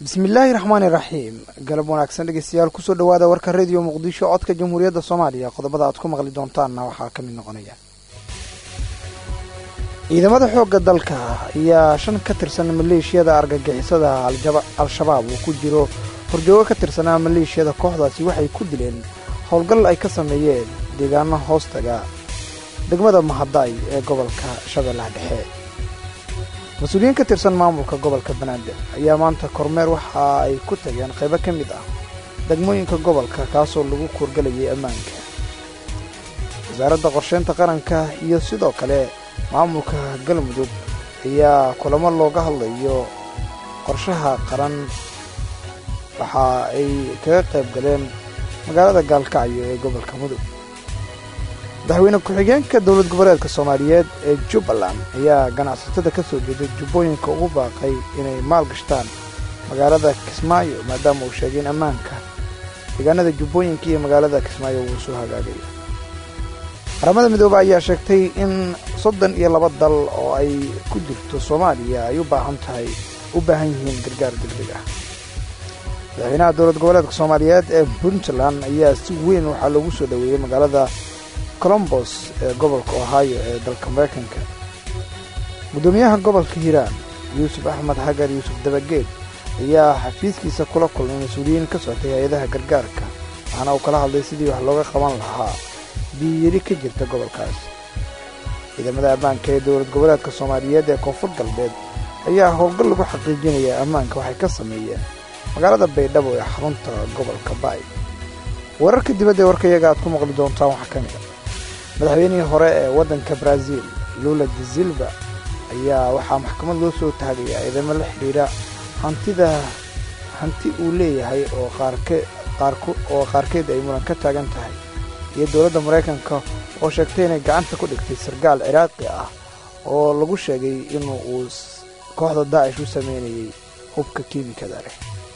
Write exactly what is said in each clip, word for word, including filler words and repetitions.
bismillaahi raxmaani raxiim galab wanaagsan dhegeystayaal kusoo dhawaada warka radio muqdisho codka jamhuuriyadda soomaaliya qodobada aad ku maqli doontaanna waxaa ka mid noqonaya ciidamada xoogga dalka ayaa shan ka tirsan maleeshiyada argagixisada al-shabaab uu ku jiro horjoogo ka tirsanaa maleeshiyada kooxdaasi waxay ku dileen howlgal ay ka sameeyeen deegaano hoostaga degmada mahadaay ee gobolka shabeellaha dhexe mas-uuliyiin ka tirsan maamulka gobolka banaadir ayaa maanta kormeer waxa ay ku tageen qaybo ka mid ah degmooyinka gobolka kaasoo lagu kuurgalayay ammaanka wasaaradda qorsheynta qaranka iyo sidoo kale maamulka galmudug ayaa kulamo looga hadlayo qorshaha qaran waxa ay kaga qayb galeen magaalada gaalkacyo ee gobolka mudug madaxweyne ku-xigeenka dowlad goboleedka soomaaliyeed ee jubbaland ayaa ganacsatada ka soo jeeday jubbooyinka ugu baaqay inay maal gashtaan magaalada kismaayo maadaama uu sheegay in ammaanka deegaanada jubbooyinka iyo magaalada kismaayo uu soo hagaagayo qaramada midoobe ayaa sheegtay in soddon iyo laba dal oo ay ku jirto soomaaliya ay u baahan tahay u baahan yihiin gargaar degdeg ah madaxweynaha dowlad goboleedka soomaaliyeed ee puntland ayaa si weyn waxaa loogu soo dhoweeyey magaalada colombos ee gobolka ohio ee dalka maraykanka guddoomiyaha gobolka hiiraan yuusuf axmed xagar yuusuf dabageed ayaa xafiiskiisa kula kulmay mas-uuliyiin ka socotay hay-adaha gargaarka waxaana uu kala hadlay sidii wax looga qaban lahaa biyiyari ka jirta gobolkaas ciidamada ammaanka ee dowlad goboleedka soomaaliyeed ee koonfur galbeed ayaa howlgal lagu xaqiijinaya ammaanka waxay ka sameeyeen magaalada baydhabo ee xarunta gobolka baay wararka dibadda ee warkayaga aad ku maqli doontaan waxaa ka mid a madaxweynihii hore ee waddanka brazil lula de silva ayaa waxaa maxkamad loo soo taagayaa ciidamo la xidhiidha hantida hanti uu leeyahay oo qaarke qaarku oo qaarkeed ay muran ka taagan tahay iyo dowladda maraykanka oo sheegtay inay gacanta ku dhigtay sargaal ciraaqi ah oo lagu sheegay inuu uu kooxda daacish u sameynayay hubka kiimikada leh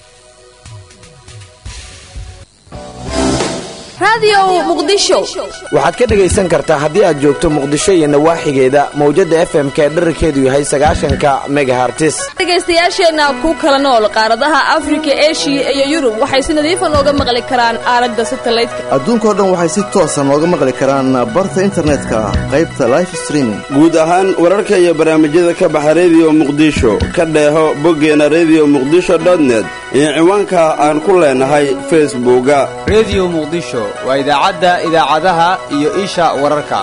waxaad ka dhegaysan kartaa haddii aad joogto muqdisho iyo nawaaxigeeda mawjadda f m ka dherarkeedu yahay sagaashanka megahartis dhegaystayaasheenna ku kala nool qaaradaha afrika eshiya iyo yurub waxay si nadiifa nooga maqli karaan aalada satalaydka adduunkao dhan waxay si toosa nooga maqli karaan barta internetka qaybta life streaming guud ahaan wararka iyo barnaamijyada ka baxa rediyo muqdisho ka dheeho boggeena rediyo muqdisho dotnet iyo ciwaanka aan ku leenahay facebooka rediyo muqdisho waa idaacadda idaacadaha iyo isha wararka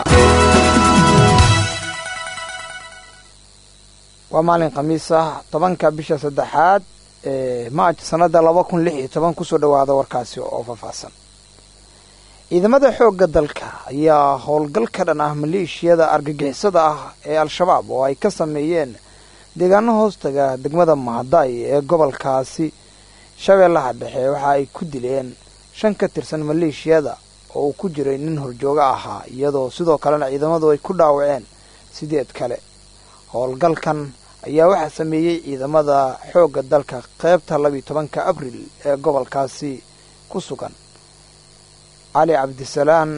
waa maalin khamiis ah tobanka bisha saddexaad ee maaj sannadda laba kun lix iyo toban kusoo dhowaada warkaasi oo faahfaahsan ciidamada xoogga dalka ayaa howlgal ka dhan ah maleeshiyada argagixisada ah ee al-shabaab oo ay ka sameeyeen deegaano hoostaga degmada mahadaay ee gobolkaasi shabeellaha dhexe waxa ay ku dileen shan ka tirsan maleeshiyada oo uu ku jiray nin horjooga ahaa iyadoo sidoo kalena ciidamadu ay ku dhaawaceen sideed kale howlgalkan ayaa waxaa sameeyey ciidamada xoogga dalka qaybta labiyo tobanka abril ee gobolkaasi ku sugan cali cabdisalaan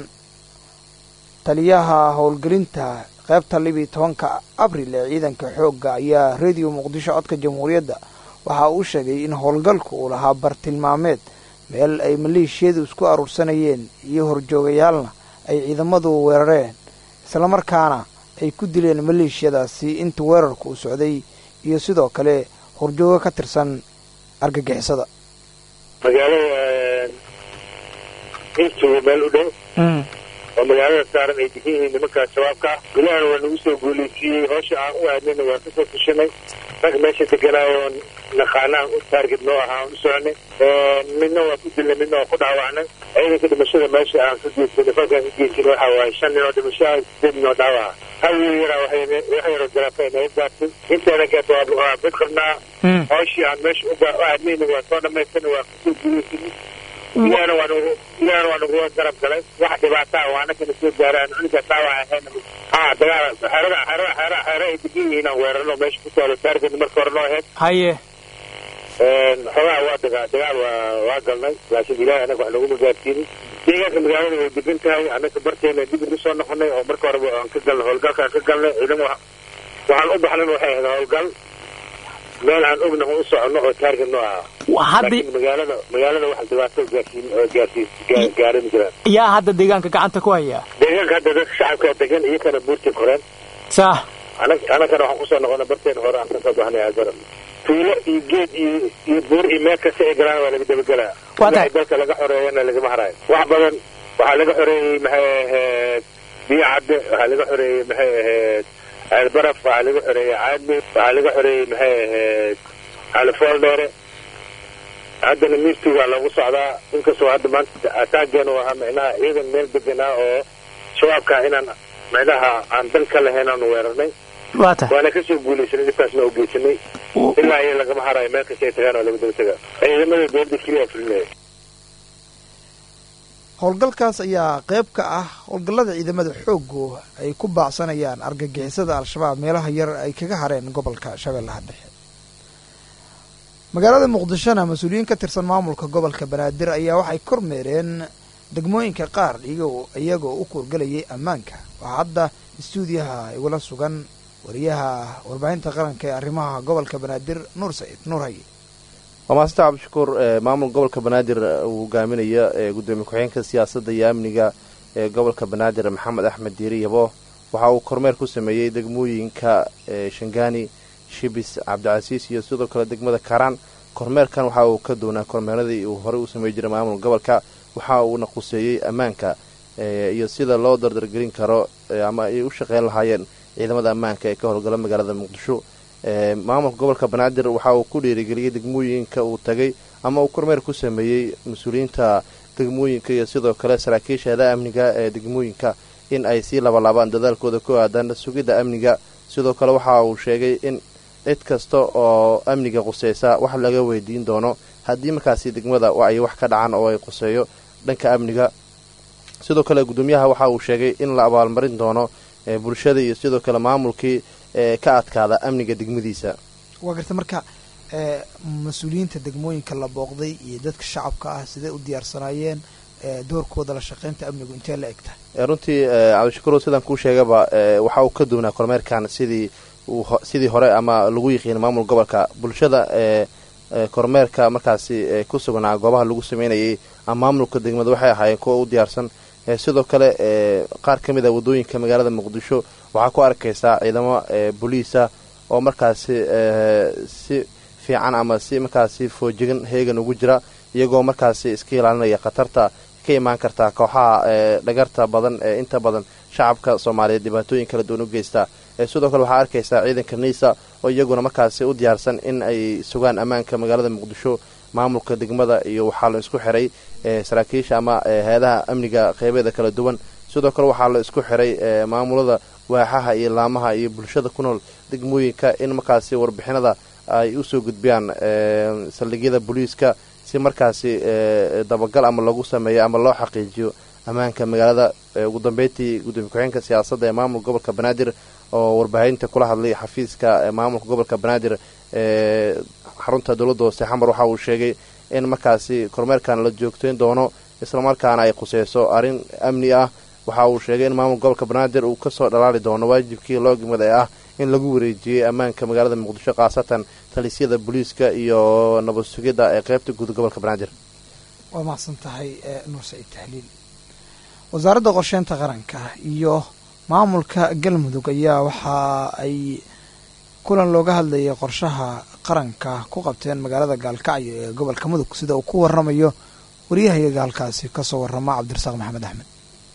taliyaha howlgelinta qaybta labiyo tobanka abril ee ciidanka xoogga ayaa rediyo muqdisho codka jamhuuriyadda waxa uu sheegay in howlgalku uu lahaa bartilmaameed meel ay maleeshiyadu isku aruursanayeen iyo horjoogayaalna ay ciidamadu weerareen islamarkaana ay ku dileen maleeshiyadaasi inta weerarku u socday iyo sidoo kale horjoogo ka tirsan argagixisada magaalada intugu meel u dhow oo magaalada saaran ay degan yihiin nimankaa shabaabka gulahana waa nagu soo guulaysiiyey hoosha aan u aadnayna waan kasoo fushanay rag meesha deganaayo naqaanaan u taarget noo ahaa aan u soconay midna waa ku dilnay midna waa ku dhaawacnay ciidanka dhimashada meesha aan ka geysanay falkaan ka geysan waxa waaye shan nin oo dhimasho ah sideed nin oo dhaawaca hal wiil yaraa wax yaroo garaafay naga gaartay inteena keenta waa mid qabnaa hooshii aan meesha u aadnayna waa soo dhamaysanay waa kasoo guulaysanay ilaana waa nagu ilaana waa nagu garab galay wax dhibaataa waana kana soo gaaraan cunuga dhaawaca ahayna haa dagaal xerada xerada xerada xerada ay degan yihiin aan weerarno meesha ku taalo taarget marka hore noo ahayd haye xogaa waa dagaa dagaal waa waa galnay laakiin ilaahay anaga wax laguma gaarsiinin deegaanka magaalada way degan tahay anaga barteena dib ugu soo noqonay oo marka horeba aan ka galnay howlgalkaan ka galnay ciidamo waxaan u baxnan waxay ahayd howlgal meel aan ogna u socono oo taarget noo ah hadda magaalada magaalada wax dhibaato gaarsiin oo gaarsiin gaarin jiraan yaa hadda deegaanka gacanta ku haya deegaanka hadda dadka shacabka degan iyo kana buurti koreen sax ana ana kana waxaan ku soo noqonay barteen hore aan ka soo baxnay aadaran tuulo iyo geed iyo iyo buur iyo meel kasta ay galaan waa laga dabagalaa waxa dalka laga xoreeyana laga maharayo wax badan waxa laga xoreeyay maxay ahayd biyo cadde waxa laga xoreeyay maxay ahayd albaraf waxa laga xoreeyay caadmi waxa laga xoreeyay maxay ahayd alfool dheere haddana miirti waa lagu socdaa inkastoo hadda maanta ataageena waa macnaha ciidan meel deganaa oo shabaabka inaan macnaha aan dan ka lahayn aan weerarnay waana ka soo guulaysanay dhibkaasna oo geysanay ilaa iyo lagama harayo meel kasta ay tagaan oo laga daba tagaa ciidamada dowladda keliya fulinaya howlgalkaas ayaa qayb ka ah howlgallada ciidamada xooggu ay ku baacsanayaan argagixisada al-shabaab meelaha yar ay kaga hareen gobolka shabeellaha dhexe magaalada muqdishona mas-uuliyiin ka tirsan maamulka gobolka banaadir ayaa waxay kormeereen degmooyinka qaar iyagoo u kuurgalayay ammaanka waxaa hadda istuudiyaha igula sugan wariyaha warbaahinta qaranka ee arrimaha gobolka banaadir nuur saciid nuur haye waa maasanta cabdishakuur maamul gobolka banaadir uu hogaaminaya gudoomiye ku-xigeenka siyaasadda iyo amniga ee gobolka banaadir maxamed axmed diiri yabo waxa uu kormeer ku sameeyey degmooyinka shangaani shibis cabdicasiis iyo sidoo kale degmada karaan kormeerkan waxa uu ka doonaa kormeeradii uu horey u sameey jiray maamul gobolka waxa uuna quseeyey ammaanka iyo sida loo dardargelin karo ama ay u shaqeyn lahaayeen ciidamada ammaanka ee ka howlgala magaalada muqdisho maamulka gobolka banaadir waxa uu ku dhiirigeliyey degmooyinka uu tagay ama uu kormeer ku sameeyey mas-uuliyiinta degmooyinka iyo sidoo kale saraakiisheeda amniga ee degmooyinka in ay sii labalaabaan dadaalkooda ku aadan sugidda amniga sidoo kale waxa uu sheegay in cid kasta oo amniga quseysa wax laga weydiin doono haddii markaasi degmada ay wax ka dhacan oo ay quseeyo dhanka amniga sidoo kale gudoomiyaha waxa uu sheegay in la abaalmarin doono bulshada iyo sidoo kale maamulkii ka adkaada amniga degmadiisa waa garta marka mas-uuliyiinta degmooyinka la booqday iyo dadka shacabka ah sidee u diyaarsanaayeen doorkooda la shaqeynta amnigu intee la egta runtii cabdishakuur sidaan kuu sheegaba waxa uu ka doonaa kormeerkan sidii sidii hore ama lagu yiqiin maamul gobolka bulshada kormeerka markaasi ku sugnaa goobaha lagu sameynayay ama maamulka degmada waxay ahaayeen kuwa u diyaarsan sidoo kale qaar ka mid a waddooyinka magaalada muqdisho waxaa ku arkaysaa ciidamo booliisa oo markaasi si fiican ama si markaasi foojigan heegan ugu jira iyagoo markaasi iska ilaalinaya khatarta ka imaan kartaa kooxaha dhagarta badan ee inta badan shacabka soomaaliyeed dhibaatooyin kala duwan u geysta sidoo kale waxaa arkaysaa ciidanka niisa oo iyaguna markaasi u diyaarsan in ay sugaan ammaanka magaalada muqdisho maamulka degmada iyo waxaa la isku xiray saraakiisha ama hay-adaha amniga qeybeeda kala duwan sidoo kale waxaa la isku xiray maamulada waaxaha iyo laamaha iyo bulshada ku nool degmooyinka in markaasi warbixinada ay usoo gudbiyaan saldhigyada booliiska si markaasi dabagal ama lagu sameeyo ama loo xaqiijiyo ammaanka magaalada ugu dambeyntii gudoomiye ku-xigeenka siyaasadda ee maamulka gobolka banaadir oo warbaahinta kula hadlay xafiiska maamulka gobolka banaadir ee xarunta dowladda hoose xamar waxa uu sheegay in markaasi kormeerkan la joogteyn doono islamarkaana ay quseyso arrin amni ah waxa uu sheegay in maamulka gobolka banaadir uu kasoo dhalaali doono waajibkii loo gimada ee ah in lagu wareejiyey ammaanka magaalada muqdisho khaasatan talisyada booliiska iyo nabad sugidda ee qaybta guud gobolka banaadir waa mahadsan tahay nuur saciid tahliil wasaaradda qorsheynta qaranka iyo maamulka galmudug ayaa waxa ay kulan looga hadlayay qorshaha qaranka ku qabteen magaalada gaalkacyo ee gobolka mudug sida uu ku waramayo waryahayaga halkaasi kasoo warama cabdirasaaq maxamed axmed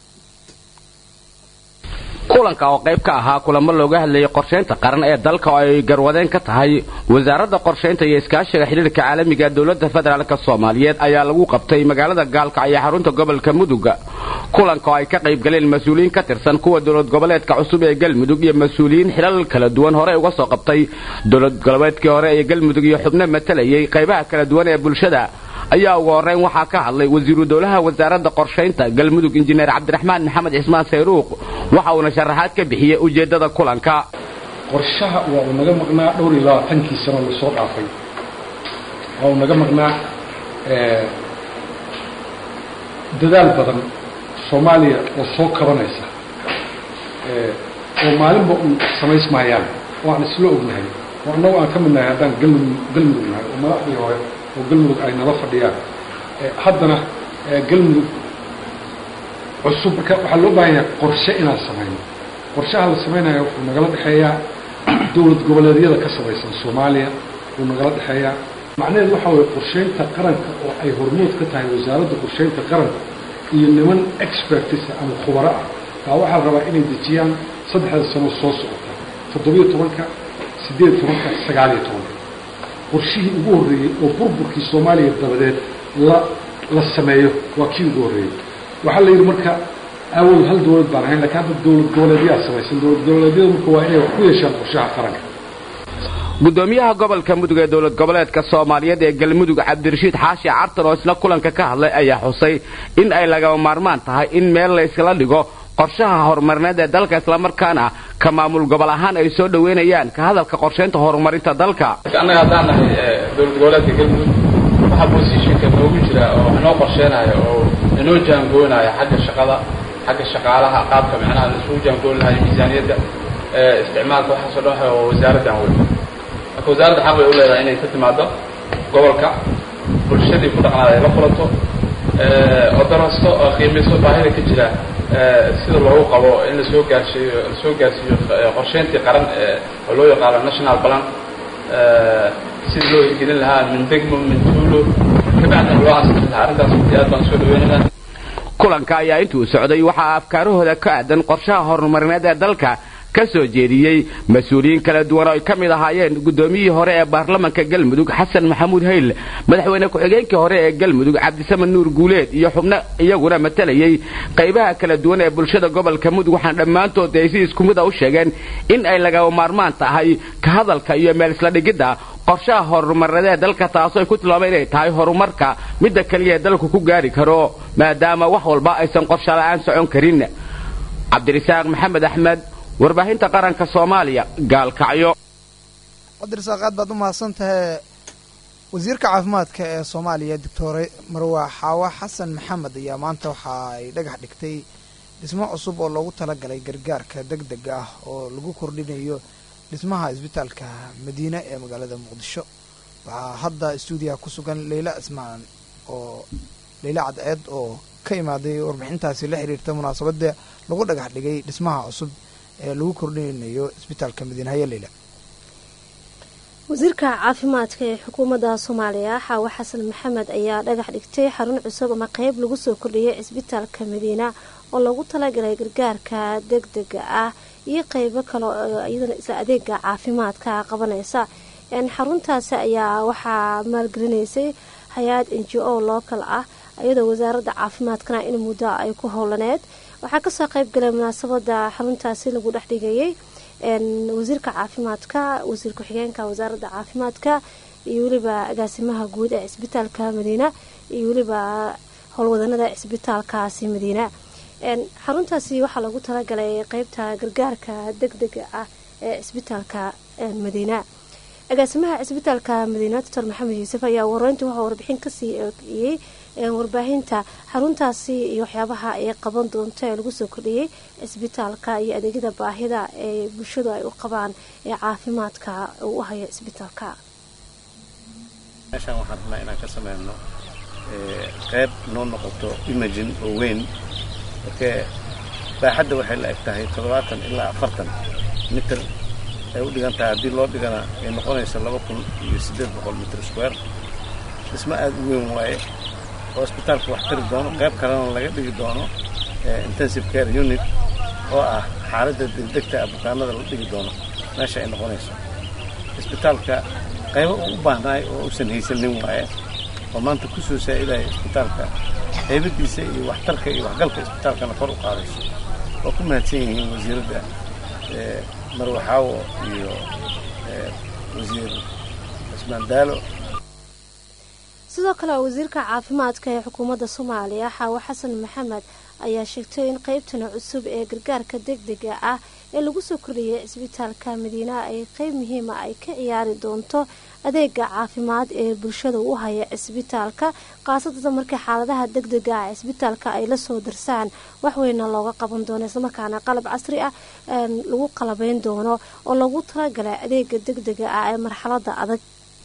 kulanka oo qayb ka ahaa kulamo looga hadlayay qorsheynta qaran ee dalka oo ay garwadeen ka tahay wasaaradda qorsheynta iyo iskaashiga xiriirka caalamiga ee dowladda federaalk soomaaliyeed ayaa lagu qabtay magaalada gaalkacyo ee xarunta gobolka mudug kulanka oo ay ka qayb galeen mas-uuliyiin ka tirsan kuwa dowlad goboleedka cusub ee galmudug iyo mas-uuliyiin xilal kala duwan hore uga soo qabtay dowlad goboleedkii hore ee galmudug iyo xubno matalayay qaybaha kala duwan ee bulshada ayaa ugu horeyn waxaa ka hadlay wasiiru dowlaha wasaaradda qorsheynta galmudug injineer cabdiraxmaan maxamed cismaan sayruuq waxa uuna sharaxaad ka bixiyey ujeeddada kulanka qorshaha waa uu naga maqnaa dhowr iyo labaatankii sano lasoo dhaafay waa uu naga maqnaa dadaal badan soomaaliya oo soo kabanaysa oo maalinba un samaysmayaan oo aan isla ognahay oo annagu aan ka midnahay haddaan galmudug galmudug nahay oo madaxdii hore oo galmudug ay nala fadhiyaan haddana galmudug cusub marka waxaa loo baahan yahay qorshe inaan samayno qorshaha la samaynayo wuxuu nagala dhexeeyaa dowlad goboleedyada ka samaysan soomaaliya wuu nagala dhexeeyaa macnaheedu waxaa waye qorsheynta qaranka oo ay hormood ka tahay wasaaradda qorsheynta qaranka iyo niman expertisa ama khubaro ah baa waxaa rabaa inay dejiyaan saddexda sano soo socota toddobiyo tobanka siddeed tobanka sagaaliyo tobanka qorshihii ugu horreeyey oo burburkii soomaaliya dabadeed la la sameeyo waa kii ugu horreeyey waxaa la yidhi marka awal hal dowlad baan ahayn laakiin hadda dowlad goboleedyaa samaysan dowlad goboleedyada marka waa inay wax ku yeeshaan qorshaha qaranka gudoomiyaha gobolka mudug ee dowlad goboleedka Soomaaliyeed ee galmudug Cabdirashiid Xaashi Cartan oo isla kulanka ka hadlay ayaa xusay in ay laga maarmaan tahay in meel la iskala dhigo qorshaha horumarineed ee dalka isla markaana ka maamul gobol ahaan ay soo dhaweynayaan ka hadalka qorsheynta horumarinta dalka anaga hadaan nahay dowlad goboleedka galmudug waxa positionka noogu jira oo inoo qorsheenayo oo inoo jaangoonayo xagga shaqada xagga shaqaalaha qaabka macnaha la soo jaangoonayo miisaaniyadda isticmaalka waxa soo dhaxay oo wasaaradda haweenka wasaaradda xaq ay u leedahay inay ka timaado gobolka bulshadii ku dhaqanaada ay la kulanto oo darasto oo qiimayso baahida ka jira sida loogu qabo in la soo gaarsiiyo la soo gaarsiiyo qorsheyntii qaran oo loo yaqaan national plan sida loo hirgelin lahaa min degmo min tuulo kabacdina loo asixin lahaa arrintaas aad baan soo dhaweynaynaa kulanka ayaa intuu socday waxaa afkaarahooda ka aadan qorshaha horumarineed ee dalka ka soo jeediyay mas'uuliyiin kala duwan oo ay kamid ahaayeen gudoomiyihii hore ee baarlamaanka galmudug Xasan Maxamuud Hayl madaxweyne ku-xigeenkii hore ee galmudug Cabdisaman Nuur Guuleed iyo xubno iyaguna matalayay qaybaha kala duwan ee bulshada gobolka mudug waxaan dhammaantood ay si isku mid ah u sheegeen in ay laga maarmaan tahay ka hadalka iyo meel isla dhigida qorshaha horumarineed ee dalka taasoo ay ku tilmaameen inay tahay horumarka midda kaliya ee dalku ku gaari karo maadaama wax walba aysan qorshe la'aan socon karin Cabdirasaaq Maxamed Axmed warbaahinta qaranka Soomaaliya gaalkacyo Cabdirasaaq aad baad u mahadsan tahay wasiirka caafimaadka ee Soomaaliya Doctor Marwa Xawa Xasan Maxamed ayaa maanta waxa ay dhagax dhigtay dhismo cusub oo loogu talagalay gargaarka degdega ah oo lagu kordhinayo dhismaha isbitaalka Madiina ee magaalada Muqdisho waxa hadda stuudiyaha ku sugan Leila Ismaan oo Leila Cadceed oo ka imaaday warbixintaasi la xiriirta munaasabada lagu dhagax dhigay dhismaha cusub ee lagu kordhinayo isbitaalka Madiina ee Leila wasiirka caafimaadka ee xukuumadda Soomaaliya Xawa Xasan Maxamed ayaa dhagax dhigtay xarun cusub ama qayb lagu soo kordhiyay isbitaalka Madiina oo lagu talagalay gargaarka degdega ah iyo qaybo kale oo iyadana isa adeega caafimaadka qabanaysa in xaruntaasi ayaa waxaa maalgelinaysay hay'ad N G O local ah iyadoo wasaaradda caafimaadkana in muddo ay ku howlaneed waxaa ka soo qayb galay munaasabada xaruntaasi lagu dhex dhigayay in wasiirka caafimaadka wasiir ku-xigeenka wasaaradda caafimaadka iyo waliba agaasimaha guud ee isbitaalka Madiina iyo waliba howlwadanada isbitaalkaasi Madiina in xaruntaasi waxaa lagu talagalay qaybta gargaarka degdega ah ee isbitaalka Madiina agaasimaha isbitaalka Madiina Doctor Maxamed Yuusuf ayaa wareynta waxa warbixin ka siiyay warbaahinta xaruntaasi iyo waxyaabaha ay qaban doonto ee lagu soo kordhiyay isbitaalka iyo adeegyada baahida ee bulshadu ay u qabaan ee caafimaadka u haya isbitaalka meeshan waxaan rabnaa inaan ka sameeyno qayb noo noqoto imagine oo weyn marka baaxadda waxay la eg tahay toddobaatan ilaa afartan mitir ay u dhigan tahay haddii loo dhigana ay noqonayso laba kun iyo siddeed boqol mitir square dhismo aad u weyn waaye oo isbitaalka wax tari doono qayb kalena laga dhigi doono intensive care unit oo ah xaaladda degdegta ah bukaanada la dhigi doono meesha ay noqonayso isbitaalka qaybo u baahnaay oo uusan haysanin waaye oo maanta ku soo saacidaya isbitaalka qaybadiisa iyo waxtarka iyo waxgalka isbitaalkana kor u qaadayso oo ku mahadsan yihiin wasiiradda Marwa Xawo iyo wasiir Ismaan Daalo sidoo kale wasiirka caafimaadka ee xukuumadda Soomaaliya Xawa Xasan Maxamed ayaa sheegtay in qaybtan cusub ee gargaarka degdega ah ee lagu soo kordhiyay cisbitaalka madiina ay qeyb muhiima ay ka ciyaari doonto adeega caafimaad ee bulshada u haya cisbitaalka qaasatan markii xaaladaha degdega ah cisbitaalka ay la soo darsaan waxweyna looga qaban doono islamarkaana qalab casri ah lagu qalabeyn doono oo lagu talagalay adeega degdega ah ee marxalada adag.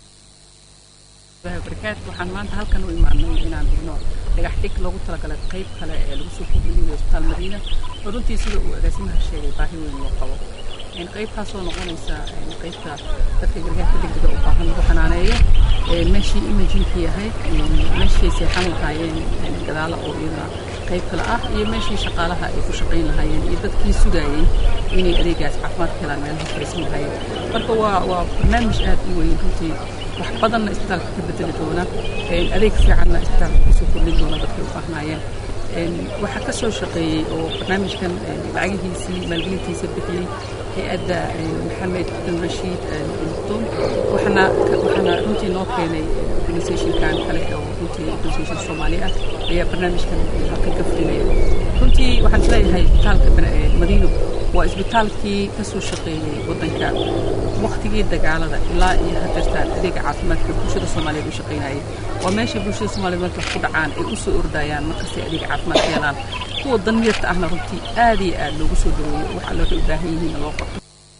waxaan maanta halkan u imaanay inaan dhigno dhagax dhig loogu talagalay qayb kale ee lagu soo kordhiyay isbitaal Madiina oo runtii sida uu agaasimaha sheegay baahi weyn loo qabo in qaybtaas oo noqonaysa qaybta dadka gargaarka degdega u baahan lagu xanaaneeyo meeshii imaging-kii ahayd meeshii seexan lahaayeen gadaala oo iyada qayb kale ah iyo meeshii shaqaalaha ay ku shaqayn lahaayeen iyo dadkii sugayay inay adeegaas caafimaad helaan meelaha fariisan lahaayeen marka waa waa barnaamij aad u weyn runtii wax badanna isbitaalka ka bedeli doona adeeg fiicanna isbitaalka kusoo kordhin doona dadkay u baahnaayeen waxaa ka soo shaqeeyey oo barnaamijkan lacagihiisii maalgelintiisa bixiyey hay-adda maxamed bin rashiid muktuum waxaana waxaana runtii noo keenay organisationkan kale oo runtii organisation soomaali ah ayaa barnaamijkan halkan ka fulinaya runtii waxaan isleeyahay isbitaalka madiino waa isbitaalkii ka soo shaqeeyey waddanka waqtigii dagaalada ilaa iyo hadeertaan adeega caafimaadka bulshada soomaaliyeed u shaqaynayay waa meesha bulshada soomaaliyeed marka ku dhacaan ay u soo ordayaan markastay adeega caafimaad helaan kuwa danyarta ahna runtii aad iyo aad loogu soo dhaweeyo waxaa looga u baahan yihiin loo qabto.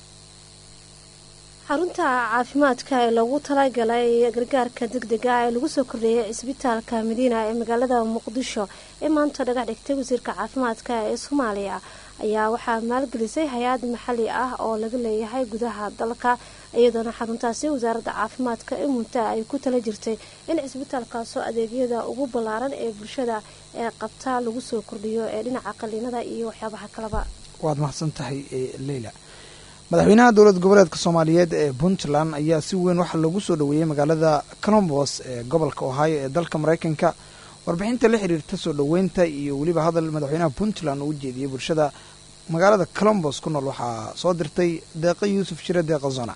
xarunta caafimaadka ee lagu talagalay gargaarka degdega ee lagu soo kordhiyay cisbitaalka Madiina ee magaalada Muqdisho ee maanta dhagax dhigtay wasiirka caafimaadka ee Soomaaliya ayaa waxaa maalgelisay hay-ad maxalli ah oo laga leeyahay gudaha dalka iyadoo xaruntaasi wasaaradda caafimaadka ee muddo ay ku tala jirtay in cisbitaalkaas oo adeegyada ugu ballaaran ee bulshada ee qabta lagu soo kordhiyo ee dhinaca qaliinada iyo waxyaabaha kaleba. waad mahadsan tahay Leila. madaxweynaha dowlad goboleedka Soomaaliyeed ee Puntland ayaa si weyn waxa lagu soo dhaweeyay magaalada Columbus ee gobolka Ohio ee dalka Mareykanka. warbixinta la xiriirta soo dhaweynta iyo waliba hadal madaxweynaha Puntland uu jeediyay bulshada magaalada Columbus ku nool waxaa soo dirtay Deeqa Yuusuf Shire Deeqa Zona.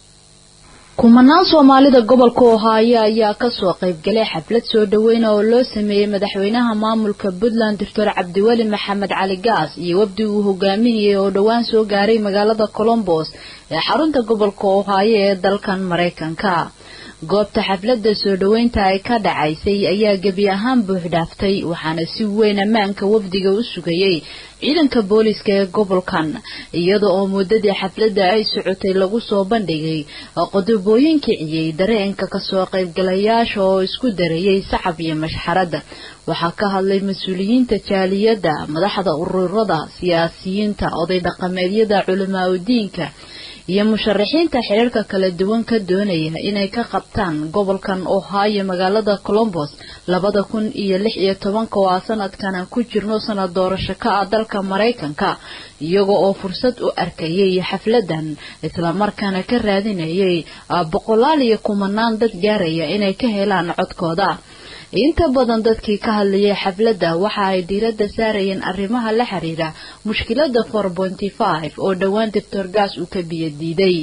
kumanaan Soomaalida gobolka Ohio ayaa ka soo qayb galay xaflad soo dhaweyn oo loo sameeyay madaxweynaha maamulka Puntland Doctor Cabdiweli Maxamed Cali Gaas iyo wafdi uu hogaaminayay oo dhawaan soo gaaray magaalada Columbus ee xarunta gobolka Ohio ee dalkan Mareykanka. goobta xafladda soo dhaweynta ay ka dhacaysay ayaa gabi ahaan buux dhaaftay waxaana si weyn ammaanka wafdiga u sugayay ciidanka booliska ee gobolkan iyada oo muddadii xafladda ay socotay lagu soo bandhigay qodobooyin kiciyay dareenka ka soo qaybgalayaasha oo isku darayay sacab iyo mashxarada. waxaa ka hadlay mas-uuliyiinta jaaliyadda madaxda ururada siyaasiyiinta oday dhaqameedyada culamaa u diinka iyo musharaxiinta xiriirka kala duwan ka doonaya inay ka qabtaan gobolkan Ohio magaalada Columbus labada kun iyo lix iyo toban waa sanadkan ku jirno sanad doorasho ka ah dalka Mareykanka iyaga oo fursad u arkayay xafladan isla markaana ka raadinayay boqolaal iyo kumanaan dad gaaraya inay ka helaan codkooda. inta badan dadkii ka hadlayay xafladda waxa ay diiradda saarayeen arrimaha la xiriira mushkiladda four point five oo dhawaan Doctor Gaas uu ka biyadiiday.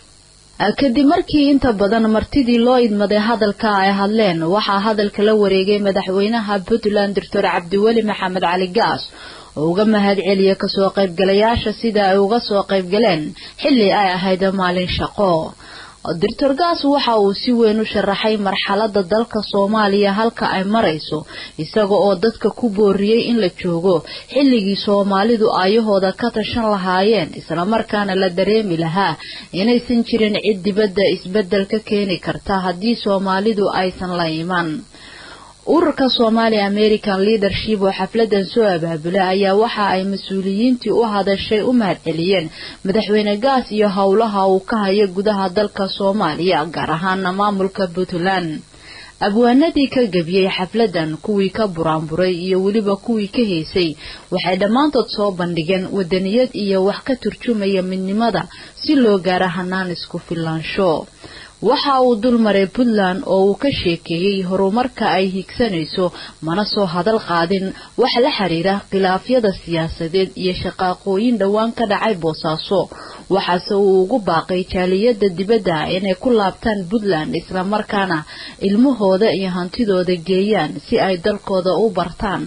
kadib markii inta badan martidii loo idmaday hadalka ay hadleen waxaa hadalka la wareegay madaxweynaha Puntland Doctor Cabdiweli Maxamed Cali Gaas oo uga mahad celiyay ka soo qaybgalayaasha sida ay uga soo qaybgaleen xilli ay ahayd maalin shaqo. Doctor Gaas waxa uu si weyn u sharaxay marxaladda dalka Soomaaliya halka ay marayso isaga oo dadka ku booriyay in la joogo xilligii Soomaalidu ayahooda ka tashan lahaayeen isla markaana la dareemi lahaa inaysan jirin cid dibadda isbedel ka keeni karta haddii Soomaalidu aysan la iman. ururka Somali American Leadership oo xafladan soo abaabulay ayaa waxa ay mas'uuliyiintii u hadashay u mahad celiyeen madaxweyne Gaas iyo howlaha uu ka hayo gudaha dalka Soomaaliya gaar ahaan maamulka Puntland. abwaanadii ka gabiyay xafladan kuwii ka buraanburay iyo waliba kuwii ka heesay waxay dhamaantood soo bandhigeen wadaniyad iyo wax ka turjumaya midnimada si loo gaaro hanaan isku filaansho. waxa uu dulmaray Puntland oo uu ka sheekeeyay horumarka ay higsanayso mana soo hadal qaadin wax la xiriira khilaafyada siyaasadeed iyo shaqaaqooyin dhawaan ka dhacay Boosaaso. waxaase uu ugu baaqay jaaliyadda dibadda inay ku laabtaan Puntland isla markaana ilmahooda iyo hantidooda geeyaan si ay dalkooda u bartaan.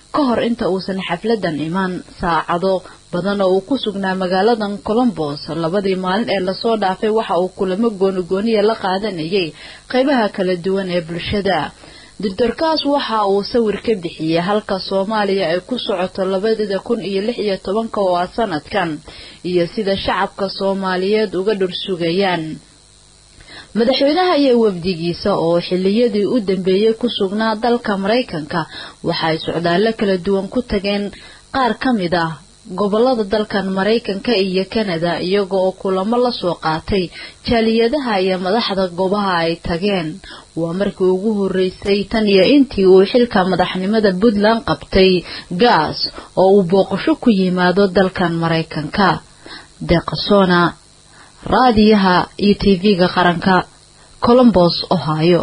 ka hor inta uusan xafladan imaan saacado badan oo uu ku sugnaa magaaladan Columbus labadii maalin ee lasoo dhaafay waxa uu kulamo gooni-gooniya la qaadanayay qaybaha kala duwan ee bulshada. Doctor-kaas waxa uu sawir ka bixiyay halka Soomaaliya ay ku socoto labada kun iyo lix iyo tobanka oo sanadkan iyo sida shacabka Soomaaliyeed uga dhursugayaan. madaxweynaha iyo wafdigiisa oo xilliyadii u dambeeyay ku sugnaa dalka Mareykanka waxa ay socdaalo kala duwan ku tageen qaar ka mid ah gobolada dalkan Mareykanka iyo Canada iyagoo oo kulamo la soo qaatay jaaliyadaha iyo madaxda goobaha ay tageen. waa markii ugu horeysay tan iyo intii uu xilka madaxnimada Puntland qabtay Gaas oo uu booqasho ku yimaado dalkan Mareykanka. Deeqsona raadiyaha iyo T V-ga qaranka Columbus, Ohio.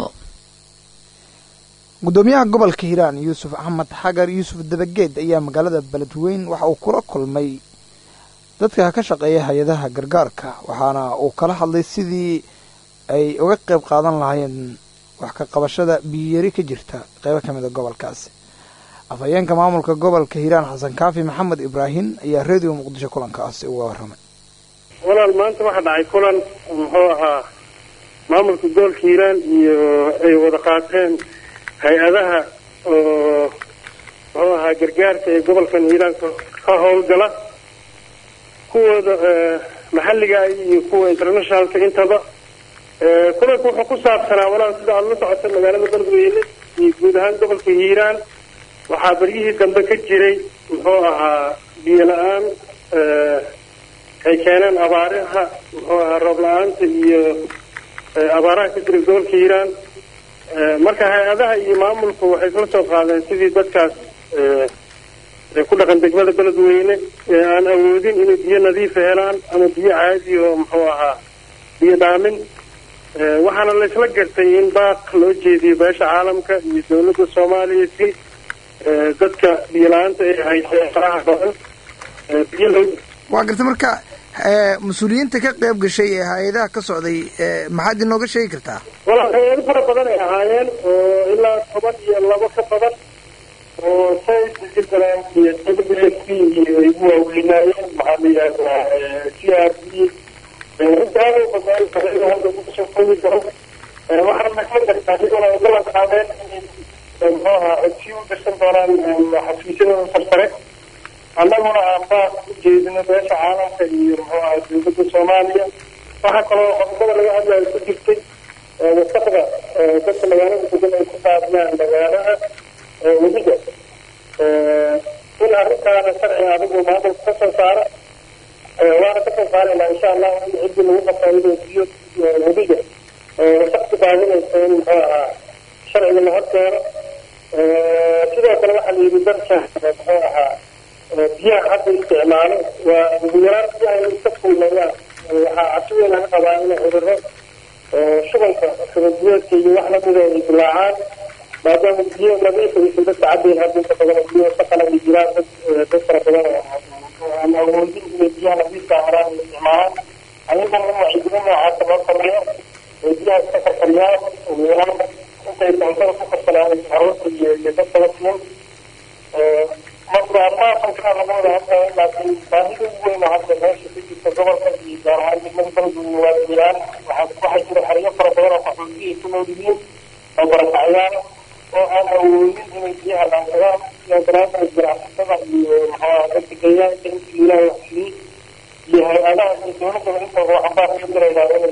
gudoomiyaha gobolka Hiiraan Yuusuf Axmed Xagar Yuusuf Dabageed ayaa magaalada Beledweyne waxa uu kula kulmay dadka ka shaqeeya hay'adaha gargaarka waxaana uu kala hadlay sidii ay uga qayb qaadan lahaayeen wax ka qabashada biyari ka jirta qaybo kamid ah gobolkaasi. afhayeenka maamulka gobolka Hiiraan Xasan Kaafi Maxamed Ibrahim ayaa Radio Muqdisho kulankaasi uga warramay. walaal maanta waxa dhacay kulan muxuu ahaa maamulka gobolka Hiiraan iyo ay wada qaateen hay-adaha oo muxuu ahaa gargaarka ee gobolkan Hiiraan ka howlgala kuwooda maxalliga iyo kuwa internationalka intaba. kulanku wuxuu ku saabsanaa walaal sida aad la socotay magaalada Beledweyne iyo guud ahaan gobolka Hiiraan waxaa barigii dambe ka jiray muxuu ahaa biyo la'aan ay keeneen abaaraha muxuu ahaa roob la'aanta iyo abaaraha ka jira gobolka Hiiraan. marka hay-adaha iyo maamulku waxay kala soo qaadeen sidii dadkaas ee ku dhaqan degmada Beledweyne ee aan awoodin inay biyo nadiif helaan ama biyo caadi oo muxuu ahaa biyo dhaamin. waxaana la isla gartay in baaq loo jeediyo beesha caalamka iyo dowladda Soomaaliya si dadka biyo la'aanta ay hayso faraha badan biyo loo waa gartay. marka mas-uuliyiinta ka qayb gashay ee hay-adaha ka socday maxaad inooga sheegi kartaa? walaal hay-ado fara badan ay ahaayeen oo ilaa toban iyo labo ka badan oo sayidjibaland iyo W F P iyo ay ugu waaweynaayeen maxaa la yidhahdaa C R D intaaba badaan fariida hadda ku soo koobi karo. waxaana ka gartaa iyaguna ay ballan qaadeen muxuu ahaa codsiyo u dirsan doonaan xafiisyada sarsare annaguna aan baaq u jeedino beesha caalamka iyo muxuu ahaa dowladda Soomaaliya. waxaa kaloo qodobada laga hadlayo ku jirtay wasaqda dadka magaalada degan ay ku qaadnaan magaalada wadiga in arrintaana sharci adigu maamulka ka soo saara waana ka soo saaraynaa insha allah in ciddi lagu qabto biyo wadiga wasaqda daadinaysa in muxuu ahaa sharciga la horkeeno. sidoo kale waxaa la yidhi dadka muxuu ahaa biyaha hadda isticmaalo waa ugu yaraan biyaha inay iska fuulayaan. waxaa cabsi weyn laga qabaa inay cudurro shubanka shubanbiyoodka iyo wax lamida ay dilaacaan maadaama biyo nadiif aysan dadka cabayn hadda inta badan biyo wasaqana ay jiraan dad dad fara badan oo aan awoodin inay biyaha nadiifka helaan ay isticmaalaan. ayagana in wacyigelin noocaasa loo sameeyo ay biyaha iska karkariyaan ugu yaraan intay cuntada ku karsanaan carruurta iyo iyo dadka la siin. marka arrimahaasaan kaa laga wada hadlaya laakiin baahida ugu weyn oo hadda meesha ka jirta gobolka iyo gaar ahaan degmada Beledweyne waa jiraan. waxaa waxaa jira xeryo fara badan oo qaxooti ay ku nool yihiin oo barakacayaan oo aan awoodin inay biyaha dhaansadaan. sidoo kaleetana ganacsatada iyo maxaa dadka deegaanka intii ilaahay wax siiyey iyo hay-adaha iyo dowladaba intaba waxaan baa kaga diraynaa inay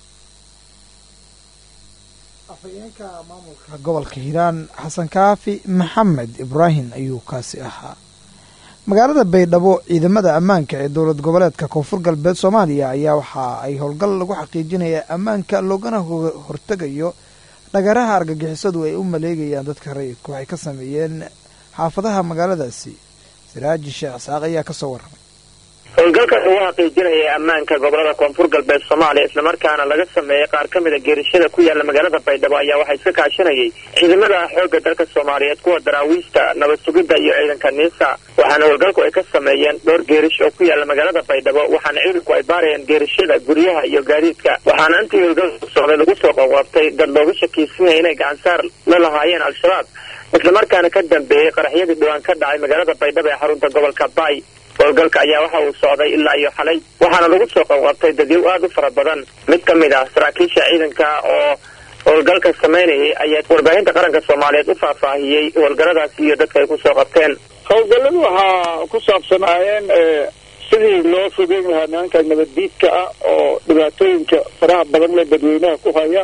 afhayeenka maamulka gobolka Hiiraan Xasan Kaafi Maxamed Ibrahim ayuu kaasi ahaa. magaalada Baydhabo ciidamada ammaanka ee dowlad goboleedka Koonfur Galbeed Soomaaliya ayaa waxa ay howlgal lagu xaqiijinayaa ammaanka loogana hortagayo dhagaraha argagixisadu ay u maleegayaan dadka rayidka waxay ka sameeyeen xaafadaha magaaladaasi. Siraaji Sheekh Saaq ayaa ka soo warramay. howlgalkaas uu xaqiijinaya ammaanka gobolada Koonfur Galbeed Soomaaliya isla markaana laga sameeyay qaar ka mid ah geerishada ku yaala magaalada Baydhabo ayaa waxay iska kaashanayay ciidamada xoogga dalka Soomaaliyeed kuwa daraawiista nabad sugidda iyo ciidanka NISA. waxaana howlgalku ay ka sameeyeen dhowr geerish oo ku yaala magaalada Baydhabo waxaana ciidanku ay baarayeen geerishada guryaha iyo gaadiidka. waxaana intii howlgalku socday lagu soo qabtay dad looga shakiisan yahay inay gacan saar la lahaayeen al-shabaab islamarkaana ka dambeeyey qaraxyadii dhawaan ka dhacay magaalada baydhabo ee xarunta gobolka baay howlgalka ayaa waxa uu socday ilaa iyo xalay waxaana lagu soo qabqabtay dadyow aad u fara badan mid ka mid ah saraakiisha ciidanka oo howlgalka samaynayay ayaa warbaahinta qaranka soomaaliyeed u faahfaahiyey howlgalladaasi iyo dadka ay ku soo qabteen howlgalladu waxaa ku saabsanaayeen sidii loo fogeyn lahaa nimanka nabaddiidka ah oo dhibaatooyinka faraha badan leh dadweynaha ku haya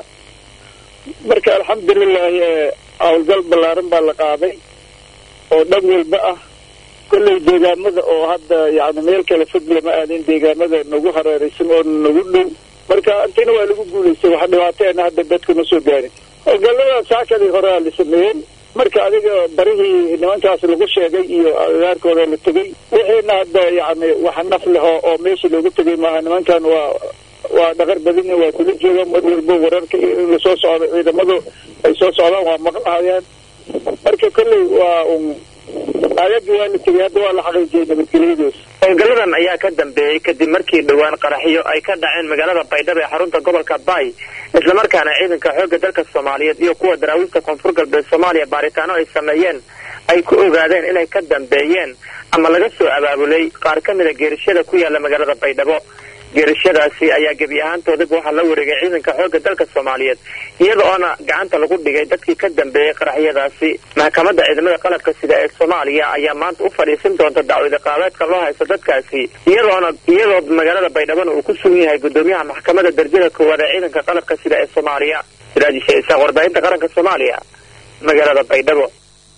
marka alxamdulilahi howlgal ballaaran baa la qaaday oo dhan walba ah kolley deegaamada oo hadda yani meel kale fog lama aadin deegaamada nagu hareeraysan oo nagu dhow marka intina waa lagu guulaystay waxa dhibaateena hadda dadka ma soo gaarin howlgallada saakadii horea la sameeyey marka adiga barihii nimankaas lagu sheegay iyo agaarkooda la tegay wixiina hadda yani waxa naf leh oo meesha loogu tegay maaha nimankan waa waa dhaqar badan waa kula joogaan mar walba wararka in lasoo socdo ciidamadu ay soo socdaan waa maqlahayaan marka kolley waa un aayadii waa la tegay hadda waa la xaqiijiyey nabadgelyadaas howlgalladan ayaa ka dambeeyey kadib markii dhowaan qaraxyo ay ka dhaceen magaalada baydhabo ee xarunta gobolka baay islamarkaana ciidanka xoogga dalka soomaaliyeed iyo kuwa daraawiista koonfur galbeed soomaaliya baaritaano ay sameeyeen ay ku ogaadeen inay ka dambeeyeen ama laga soo abaabulay qaar ka mid a geerishada ku yaala magaalada baydhabo geerishadaasi ayaa gebi ahaantoodaba waxaa la wareegay ciidanka xoogga dalka soomaaliyeed iyada oona gacanta lagu dhigay dadkii ka dambeeyey qaraxyadaasi maxkamadda ciidamada qalabka sida ee soomaaliya ayaa maanta u fadhiisin doonta dacwada qaabeedka loo haysto dadkaasi iyadoona iyadoo magaalada baydhabona uu ku sugan yahay gudoomiyaha maxkamadda darajada koowaad ee ciidanka qalabka sida ee soomaaliya siraaji sheekh isaaq warbaahinta qaranka soomaaliya magaalada baydhabo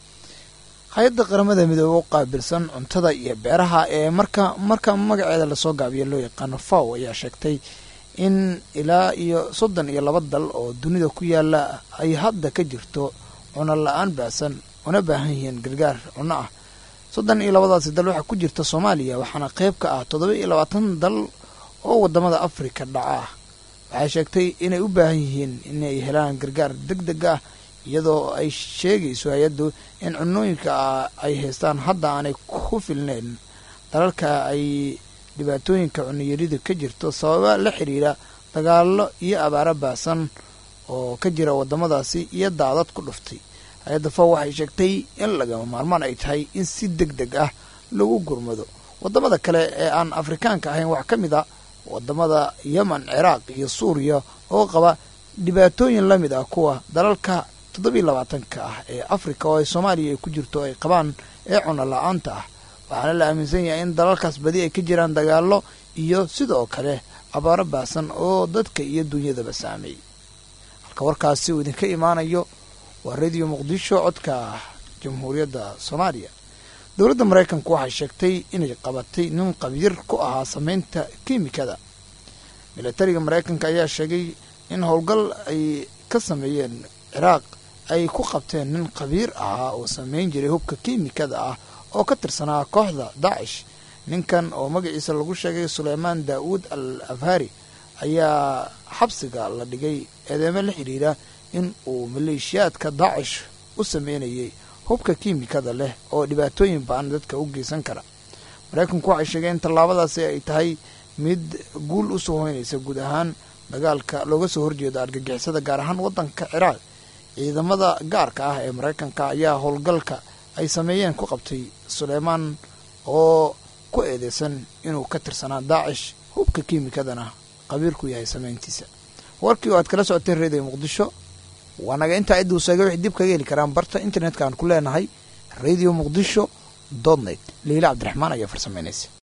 hay-adda qaramada midoobe u qaabilsan cuntada iyo beeraha ee marka marka magaceeda lasoo gaabiyo loo yaqaano faw ayaa sheegtay in ilaa iyo soddon iyo laba dal oo dunida ku yaala ay hadda ka jirto cuno la-aan baasan una baahan yihiin gargaar cuno ah soddon iyo labadaasi dal waxaa ku jirta soomaaliya waxaana qayb ka ah toddoba iyo labaatan dal oo wadamada afrika dhaca ah waxay sheegtay inay u baahan yihiin inay helaan gargaar deg deg ah iyadoo ay sheegayso hay-addu in cunooyinka ay haystaan hadda aanay ku filneyn dalalka ay dhibaatooyinka cuniyarida ka jirto sababa la xiriira dagaallo iyo abaaro baasan oo ka jira wadamadaasi iyo daadad ku dhuftay hay-adda faw waxay sheegtay in lagama maarmaan ay tahay in si deg deg ah lagu gurmado wadamada kale ee aan afrikaanka ahayn wax ka mid a wadamada yemen ciraaq iyo suuriya oo qaba dhibaatooyin la mid ah kuwa dalalka toddobiiy labaatanka ah ee afrika oo ay soomaaliya ay ku jirto ay qabaan ee cuno la-aanta ah waxaana la aaminsan yahay in dalalkaas badi ay ka jiraan dagaallo iyo sidoo kale abaaro baasan oo dadka iyo dunyadaba saameeyey halka warkaasi uu idinka imaanayo waa radio muqdisho codka jamhuuriyadda soomaaliya dowladda maraykanku waxay sheegtay inay qabatay nin qabiir ku ahaa samaynta kiimikada milatariga maraykanka ayaa sheegay in howlgal ay ka sameeyeen ciraaq ay ku qabteen nin qabiir ahaa oo samayn jiray hubka kiimikada ah oo ka tirsanaa kooxda daacish ninkan oo magaciisa lagu sheegay suleymaan daa'uud al afhari ayaa xabsiga la dhigay eedeemo la xidhiira in uu maleeshiyaadka daacish u sameynayay hubka kiimikada leh oo dhibaatooyin ba-an dadka u geysan kara maraykanku waxay sheegeen in tallaabadaasi ay tahay mid guul u soo hoynaysa guud ahaan dagaalka looga soo horjeedo argagixisada gaar ahaan waddanka ciraaq ciidamada gaarka ah ee maraykanka ayaa howlgalka ay sameeyeen ku qabtay suleymaan oo ku eedeysan inuu ka tirsanaa daacish hubka kiimikadana qabiirku yahay samayntiisa warkii oo aad kala socoteen reediyo muqdisho waa naga intaa cidduu sheegay waxay dib kaga heli karaan barta internetka aan ku leenahay radio muqdisho dot net liila cabdiraxmaan ayaa farsameynaysa